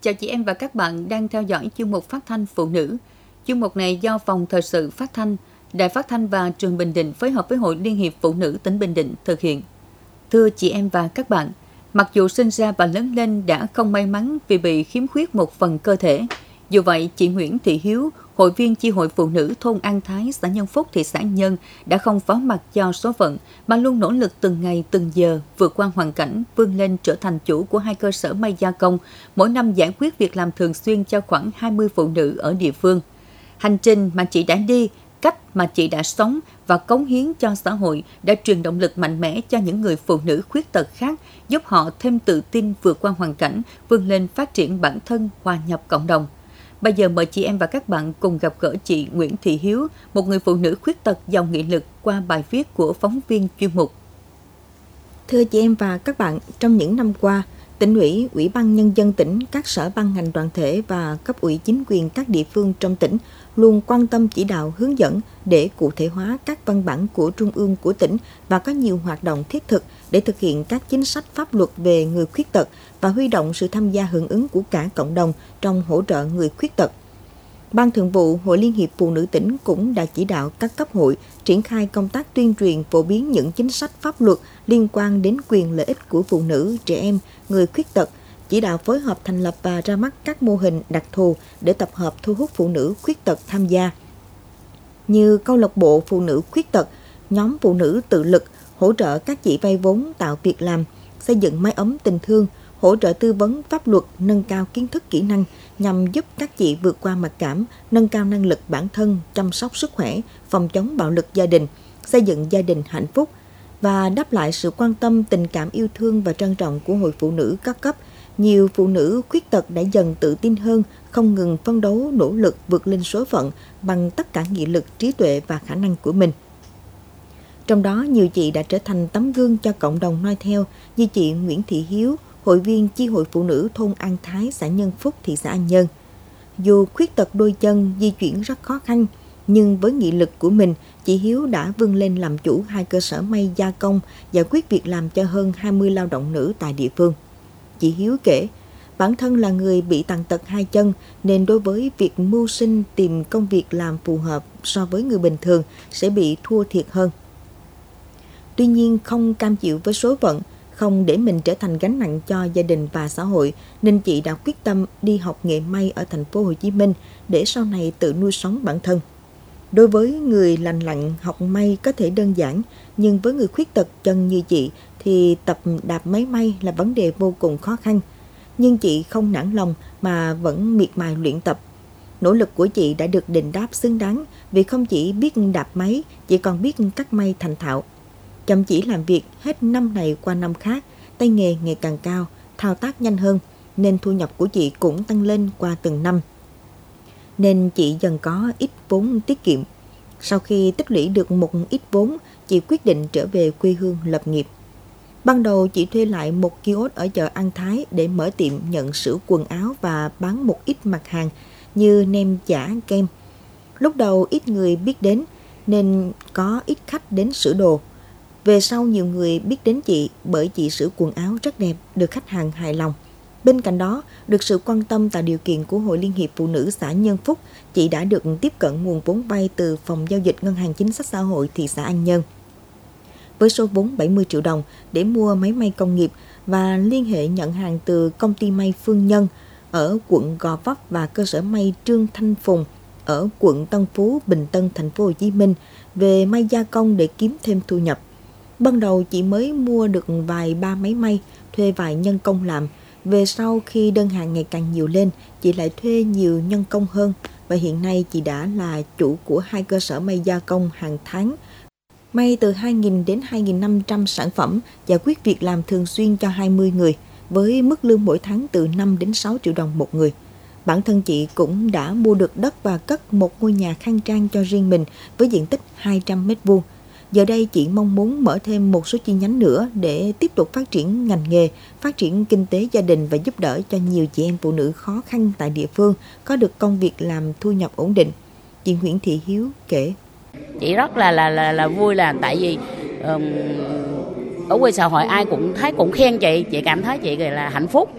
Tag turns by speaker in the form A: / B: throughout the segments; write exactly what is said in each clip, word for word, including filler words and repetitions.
A: Chào chị em và các bạn đang theo dõi chuyên mục phát thanh phụ nữ. Chuyên mục này do Phòng Thời sự Phát thanh, Đài Phát thanh và Truyền Bình Định phối hợp với Hội Liên hiệp Phụ nữ tỉnh Bình Định thực hiện. Thưa chị em và các bạn, mặc dù sinh ra và lớn lên đã không may mắn vì bị khiếm khuyết một phần cơ thể, dù vậy chị Nguyễn Thị Hiếu, hội viên chi hội phụ nữ thôn An Thái, xã Nhân Phúc, thị xã An Nhơn đã không phó mặc cho số phận mà luôn nỗ lực từng ngày từng giờ vượt qua hoàn cảnh, vươn lên trở thành chủ của hai cơ sở may gia công, mỗi năm giải quyết việc làm thường xuyên cho khoảng hai mươi phụ nữ ở địa phương. Hành trình mà chị đã đi, cách mà chị đã sống và cống hiến cho xã hội đã truyền động lực mạnh mẽ cho những người phụ nữ khuyết tật khác, giúp họ thêm tự tin vượt qua hoàn cảnh, vươn lên phát triển bản thân, hòa nhập cộng đồng. Bây giờ mời chị em và các bạn cùng gặp gỡ chị Nguyễn Thị Hiếu, một người phụ nữ khuyết tật giàu nghị lực qua bài viết của phóng viên chuyên mục.
B: Thưa chị em và các bạn, trong những năm qua, Tỉnh ủy, Ủy ban Nhân dân tỉnh, các sở ban ngành đoàn thể và cấp ủy chính quyền các địa phương trong tỉnh luôn quan tâm chỉ đạo hướng dẫn để cụ thể hóa các văn bản của Trung ương của tỉnh và có nhiều hoạt động thiết thực để thực hiện các chính sách pháp luật về người khuyết tật và huy động sự tham gia hưởng ứng của cả cộng đồng trong hỗ trợ người khuyết tật. Ban Thường vụ Hội Liên hiệp Phụ nữ tỉnh cũng đã chỉ đạo các cấp hội triển khai công tác tuyên truyền phổ biến những chính sách pháp luật liên quan đến quyền lợi ích của phụ nữ, trẻ em, người khuyết tật, chỉ đạo phối hợp thành lập và ra mắt các mô hình đặc thù để tập hợp thu hút phụ nữ khuyết tật tham gia. Như câu lạc bộ phụ nữ khuyết tật, nhóm phụ nữ tự lực, hỗ trợ các chị vay vốn tạo việc làm, xây dựng mái ấm tình thương, hỗ trợ tư vấn pháp luật, nâng cao kiến thức kỹ năng nhằm giúp các chị vượt qua mặc cảm, nâng cao năng lực bản thân, chăm sóc sức khỏe, phòng chống bạo lực gia đình, xây dựng gia đình hạnh phúc và đáp lại sự quan tâm, tình cảm yêu thương và trân trọng của Hội Phụ nữ các cấp. Nhiều phụ nữ khuyết tật đã dần tự tin hơn, không ngừng phấn đấu, nỗ lực vượt lên số phận bằng tất cả nghị lực, trí tuệ và khả năng của mình. Trong đó, nhiều chị đã trở thành tấm gương cho cộng đồng noi theo như chị Nguyễn Thị Hiếu, hội viên chi hội phụ nữ thôn An Thái, xã Nhân Phúc, thị xã An Nhơn. Dù khuyết tật đôi chân, di chuyển rất khó khăn, nhưng với nghị lực của mình, chị Hiếu đã vươn lên làm chủ hai cơ sở may gia công, giải quyết việc làm cho hơn hai mươi lao động nữ tại địa phương. Chị Hiếu kể, bản thân là người bị tàn tật hai chân nên đối với việc mưu sinh tìm công việc làm phù hợp so với người bình thường sẽ bị thua thiệt hơn. Tuy nhiên không cam chịu với số phận, không để mình trở thành gánh nặng cho gia đình và xã hội nên chị đã quyết tâm đi học nghề may ở thành phố Hồ Chí Minh để sau này tự nuôi sống bản thân. Đối với người lành lặn, học may có thể đơn giản, nhưng với người khuyết tật chân như chị thì tập đạp máy may là vấn đề vô cùng khó khăn. Nhưng chị không nản lòng mà vẫn miệt mài luyện tập. Nỗ lực của chị đã được đền đáp xứng đáng vì không chỉ biết đạp máy, chị còn biết cắt may thành thạo. Chăm chỉ làm việc hết năm này qua năm khác, tay nghề ngày càng cao, thao tác nhanh hơn, nên thu nhập của chị cũng tăng lên qua từng năm. Nên chị dần có ít vốn tiết kiệm. Sau khi tích lũy được một ít vốn, chị quyết định trở về quê hương lập nghiệp. Ban đầu chị thuê lại một kiosk ở chợ An Thái để mở tiệm nhận sửa quần áo và bán một ít mặt hàng như nem chả, kem. Lúc đầu ít người biết đến nên có ít khách đến sửa đồ. Về sau nhiều người biết đến chị bởi chị sửa quần áo rất đẹp, được khách hàng hài lòng. Bên cạnh đó, được sự quan tâm tạo điều kiện của Hội Liên hiệp Phụ nữ xã Nhân Phúc, chị đã được tiếp cận nguồn vốn vay từ Phòng Giao dịch Ngân hàng Chính sách Xã hội thị xã An Nhơn với số vốn bảy mươi triệu đồng để mua máy may công nghiệp và liên hệ nhận hàng từ công ty may Phương Nhân ở quận Gò Vấp và cơ sở may Trương Thanh Phùng ở quận Tân Phú, Bình Tân, thành phố Hồ Chí Minh về may gia công để kiếm thêm thu nhập. Ban đầu chị mới mua được vài ba máy may, thuê vài nhân công làm. Về sau khi đơn hàng ngày càng nhiều lên, chị lại thuê nhiều nhân công hơn và hiện nay chị đã là chủ của hai cơ sở may gia công hàng tháng. May từ hai nghìn đến hai nghìn năm trăm sản phẩm, giải quyết việc làm thường xuyên cho hai mươi người, với mức lương mỗi tháng từ năm đến sáu triệu đồng một người. Bản thân chị cũng đã mua được đất và cất một ngôi nhà khang trang cho riêng mình với diện tích hai trăm mét vuông. Giờ đây chị mong muốn mở thêm một số chi nhánh nữa để tiếp tục phát triển ngành nghề, phát triển kinh tế gia đình và giúp đỡ cho nhiều chị em phụ nữ khó khăn tại địa phương có được công việc làm thu nhập ổn định. Chị Nguyễn Thị Hiếu kể.
C: Chị rất là là là, là vui là tại vì um, ở quê xã hội ai cũng thấy cũng khen chị, chị cảm thấy chị là hạnh phúc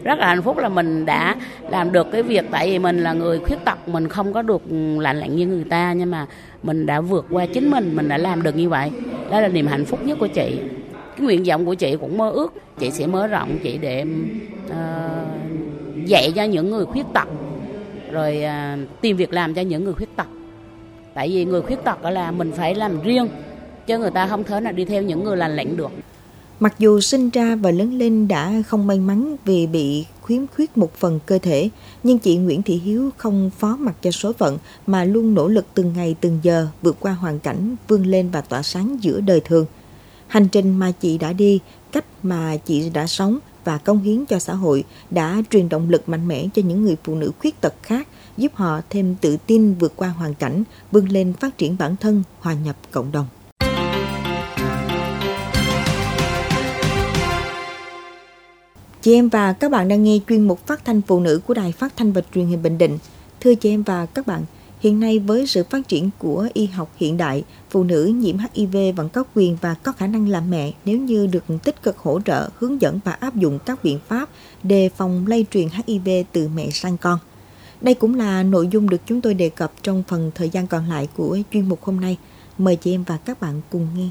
C: Rất là hạnh phúc là mình đã làm được cái việc, tại vì mình là người khuyết tật, mình không có được lành lặn như người ta, nhưng mà mình đã vượt qua chính mình, mình đã làm được như vậy. Đó là niềm hạnh phúc nhất của chị. Cái nguyện vọng của chị cũng mơ ước chị sẽ mở rộng chị để uh, dạy cho những người khuyết tật, rồi uh, tìm việc làm cho những người khuyết tật. Tại vì người khuyết tật là mình phải làm riêng, chứ người ta không thể nào đi theo những người lành lặn được.
B: Mặc dù sinh ra và lớn lên đã không may mắn vì bị khiếm khuyết một phần cơ thể, nhưng chị Nguyễn Thị Hiếu không phó mặc cho số phận mà luôn nỗ lực từng ngày từng giờ vượt qua hoàn cảnh, vươn lên và tỏa sáng giữa đời thường. Hành trình mà chị đã đi, cách mà chị đã sống và cống hiến cho xã hội đã truyền động lực mạnh mẽ cho những người phụ nữ khuyết tật khác, giúp họ thêm tự tin vượt qua hoàn cảnh, vươn lên phát triển bản thân, hòa nhập cộng đồng. Chị em và các bạn đang nghe chuyên mục phát thanh phụ nữ của Đài Phát thanh và Truyền hình Bình Định. Thưa chị em và các bạn, hiện nay với sự phát triển của y học hiện đại, phụ nữ nhiễm hát i vê vẫn có quyền và có khả năng làm mẹ nếu như được tích cực hỗ trợ, hướng dẫn và áp dụng các biện pháp đề phòng lây truyền hát i vê từ mẹ sang con. Đây cũng là nội dung được chúng tôi đề cập trong phần thời gian còn lại của chuyên mục hôm nay. Mời chị em và các bạn cùng nghe.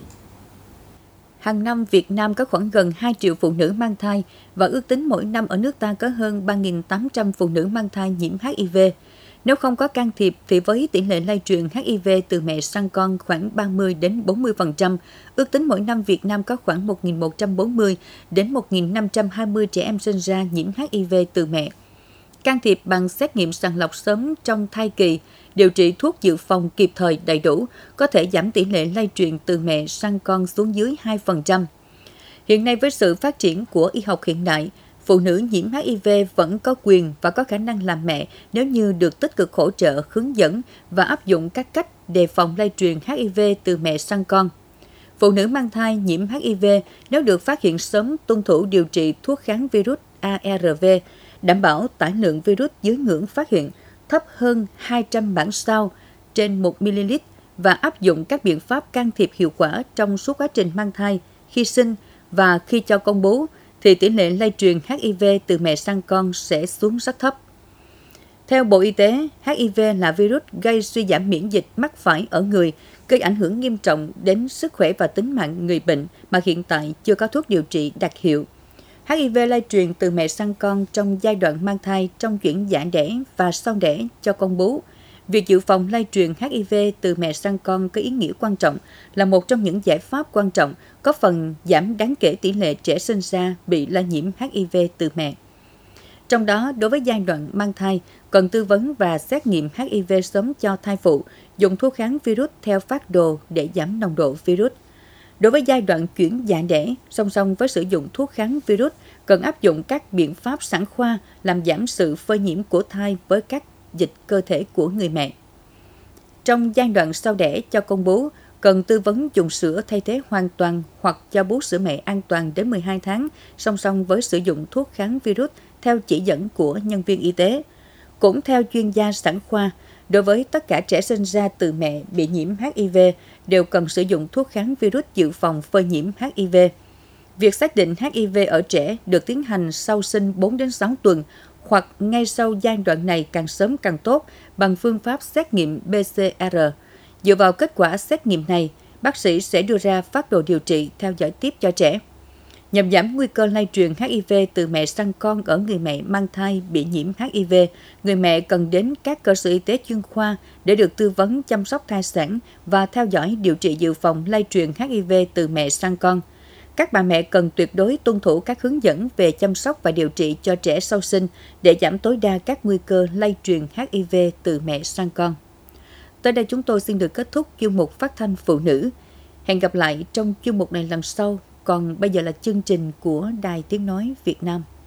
A: Hàng năm, Việt Nam có khoảng gần hai triệu phụ nữ mang thai và ước tính mỗi năm ở nước ta có hơn ba nghìn tám trăm phụ nữ mang thai nhiễm hát i vê. Nếu không có can thiệp thì với tỷ lệ lây truyền hát i vê từ mẹ sang con khoảng ba mươi đến bốn mươi phần trăm, ước tính mỗi năm Việt Nam có khoảng một nghìn một trăm bốn mươi đến một nghìn năm trăm hai mươi trẻ em sinh ra nhiễm hát i vê từ mẹ. Can thiệp bằng xét nghiệm sàng lọc sớm trong thai kỳ, điều trị thuốc dự phòng kịp thời đầy đủ, có thể giảm tỷ lệ lây truyền từ mẹ sang con xuống dưới hai phần trăm. Hiện nay với sự phát triển của y học hiện đại, phụ nữ nhiễm hát i vê vẫn có quyền và có khả năng làm mẹ nếu như được tích cực hỗ trợ, hướng dẫn và áp dụng các cách đề phòng lây truyền hát i vê từ mẹ sang con. Phụ nữ mang thai nhiễm hát i vê nếu được phát hiện sớm tuân thủ điều trị thuốc kháng virus a rờ vê, đảm bảo tải lượng virus dưới ngưỡng phát hiện thấp hơn hai trăm bản sao trên một mi-li-lít và áp dụng các biện pháp can thiệp hiệu quả trong suốt quá trình mang thai, khi sinh và khi cho con bú, thì tỷ lệ lây truyền hát i vê từ mẹ sang con sẽ xuống rất thấp. Theo Bộ Y tế, hát i vê là virus gây suy giảm miễn dịch mắc phải ở người, gây ảnh hưởng nghiêm trọng đến sức khỏe và tính mạng người bệnh mà hiện tại chưa có thuốc điều trị đặc hiệu. hát i vê lây truyền từ mẹ sang con trong giai đoạn mang thai, trong chuyển dạ đẻ và sau đẻ cho con bú. Việc dự phòng lây truyền hát i vê từ mẹ sang con có ý nghĩa quan trọng, là một trong những giải pháp quan trọng có phần giảm đáng kể tỷ lệ trẻ sinh ra bị lây nhiễm hát i vê từ mẹ. Trong đó, đối với giai đoạn mang thai, cần tư vấn và xét nghiệm hát i vê sớm cho thai phụ, dùng thuốc kháng virus theo phác đồ để giảm nồng độ virus. Đối với giai đoạn chuyển dạ đẻ, song song với sử dụng thuốc kháng virus, cần áp dụng các biện pháp sản khoa làm giảm sự phơi nhiễm của thai với các dịch cơ thể của người mẹ. Trong giai đoạn sau đẻ cho con bú, cần tư vấn dùng sữa thay thế hoàn toàn hoặc cho bú sữa mẹ an toàn đến mười hai tháng, song song với sử dụng thuốc kháng virus theo chỉ dẫn của nhân viên y tế. Cũng theo chuyên gia sản khoa, đối với tất cả trẻ sinh ra từ mẹ bị nhiễm hát i vê đều cần sử dụng thuốc kháng virus dự phòng phơi nhiễm hát i vê. Việc xác định hát i vê ở trẻ được tiến hành sau sinh bốn đến sáu tuần hoặc ngay sau giai đoạn này càng sớm càng tốt bằng phương pháp xét nghiệm pê xê rờ. Dựa vào kết quả xét nghiệm này, bác sĩ sẽ đưa ra phác đồ điều trị theo dõi tiếp cho trẻ. Nhằm giảm nguy cơ lây truyền hát i vê từ mẹ sang con ở người mẹ mang thai bị nhiễm hát i vê, người mẹ cần đến các cơ sở y tế chuyên khoa để được tư vấn chăm sóc thai sản và theo dõi điều trị dự phòng lây truyền hát i vê từ mẹ sang con. Các bà mẹ cần tuyệt đối tuân thủ các hướng dẫn về chăm sóc và điều trị cho trẻ sau sinh để giảm tối đa các nguy cơ lây truyền hát i vê từ mẹ sang con. Tới đây chúng tôi xin được kết thúc chuyên mục phát thanh phụ nữ. Hẹn gặp lại trong chuyên mục này lần sau. Còn bây giờ là chương trình của Đài Tiếng Nói Việt Nam.